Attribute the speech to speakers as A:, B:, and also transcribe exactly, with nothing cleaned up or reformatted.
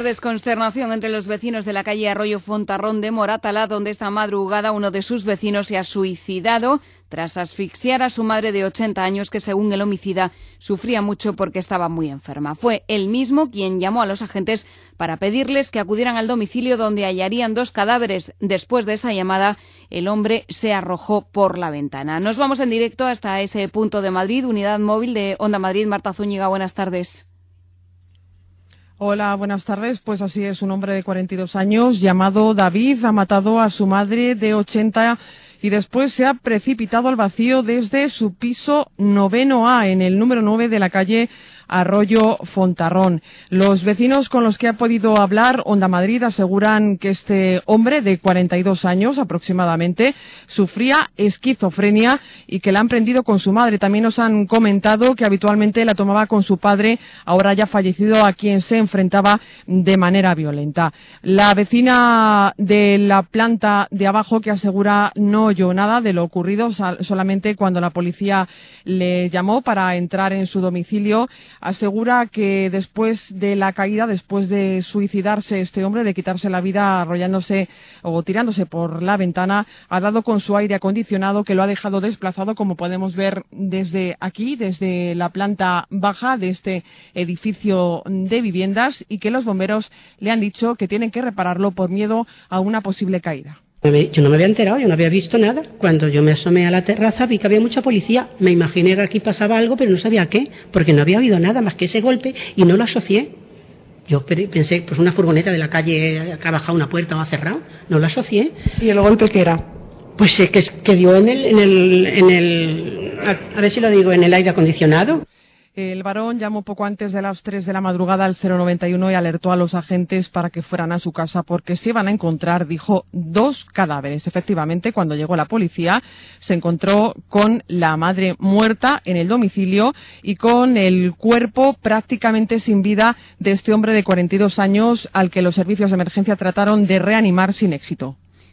A: tardes, consternación entre los vecinos de la calle Arroyo Fontarrón de Moratalá, donde esta madrugada uno de sus vecinos se ha suicidado tras asfixiar a su madre de ochenta años, que según el homicida sufría mucho porque estaba muy enferma. Fue él mismo quien llamó a los agentes para pedirles que acudieran al domicilio, donde hallarían dos cadáveres. Después de esa llamada, el hombre se arrojó por la ventana. Nos vamos en directo hasta ese punto de Madrid, unidad móvil de Onda Madrid. Marta Zúñiga, buenas tardes.
B: Hola, buenas tardes. Pues así es, un hombre de cuarenta y dos años llamado David ha matado a su madre de ochenta y después se ha precipitado al vacío desde su piso noveno A en el número nueve de la calle Arroyo Fontarrón. Los vecinos con los que ha podido hablar Onda Madrid aseguran que este hombre de cuarenta y dos años aproximadamente sufría esquizofrenia y que la han prendido con su madre. También nos han comentado que habitualmente la tomaba con su padre, ahora ya fallecido, a quien se enfrentaba de manera violenta. La vecina de la planta de abajo, que asegura no oyó nada de lo ocurrido, solamente cuando la policía le llamó para entrar en su domicilio, asegura que después de la caída, después de suicidarse este hombre, de quitarse la vida arrollándose o tirándose por la ventana, ha dado con su aire acondicionado, que lo ha dejado desplazado, como podemos ver desde aquí, desde la planta baja de este edificio de viviendas, y que los bomberos le han dicho que tienen que repararlo por miedo a una posible caída.
C: Yo no me había enterado, yo no había visto nada. Cuando yo me asomé a la terraza vi que había mucha policía. Me imaginé que aquí pasaba algo, pero no sabía qué, porque no había oído nada más que ese golpe y no lo asocié. Yo pensé, pues una furgoneta de la calle que ha bajado una puerta o ha cerrado, no lo asocié.
B: ¿Y el golpe qué era?
C: Pues es que, que dio en el, en el, en el, a, a ver si lo digo, en el aire acondicionado.
B: El varón llamó poco antes de las tres de la madrugada al cero noventa y uno y alertó a los agentes para que fueran a su casa porque se iban a encontrar, dijo, dos cadáveres. Efectivamente, cuando llegó la policía, se encontró con la madre muerta en el domicilio y con el cuerpo prácticamente sin vida de este hombre de cuarenta y dos años, al que los servicios de emergencia trataron de reanimar sin éxito.